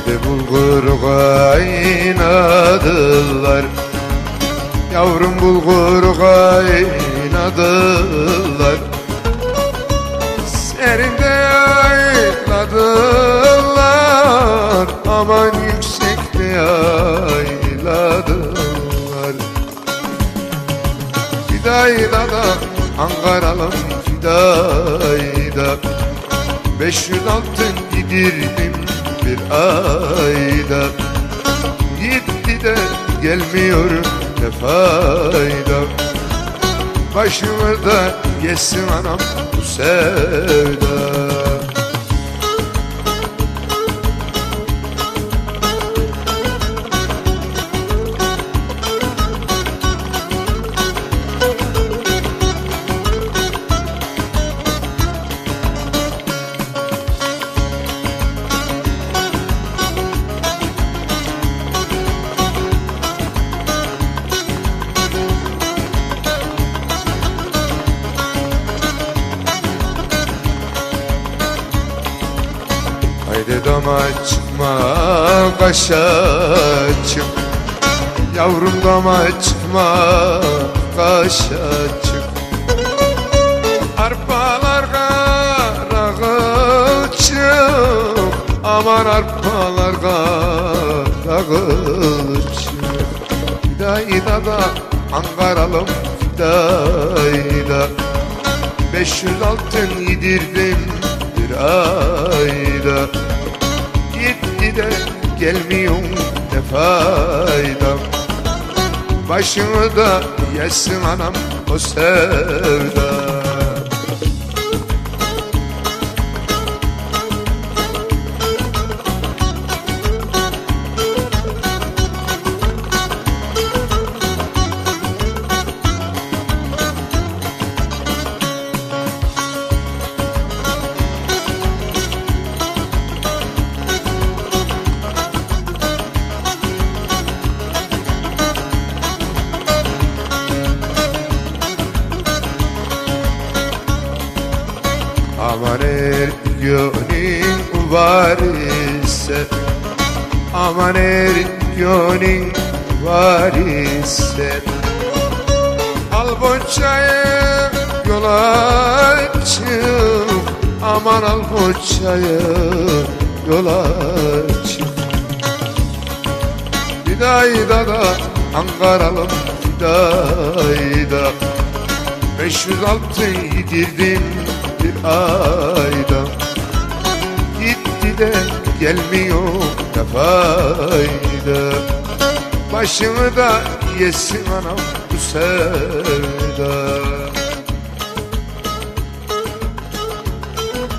de bulgur kaynadılar. Yavrum bulgur kaynadılar. Serinde yayladılar, aman yüksekte yayladılar. Fidayda da Ankaralım fidayda, 500 altın gidirdim bir ayda. Gitti de gelmiyor ne fayda, başımı da yesin anam bu sevda. Haydi dama çıkma kaşa çık, yavrum dama çıkma kaşa çık. Arpalar karağı çık, aman arpalar karağı çık. Fidayda da Ankaralım fidayda, 500 altın yedirdim bir ayda. Gitti de gelmiyor ne fayda, başımı da yesin anam o sevda. Aman er gönlün var ise, aman er gönlün var ise, al boçayı yola çık, aman al boçayı yola çık. Fidayda da Ankaralım fidayda, 500 altın yedirdim bir ayda. Gitti de gelmiyor ne fayda, başımı da yesin anam bu sevda.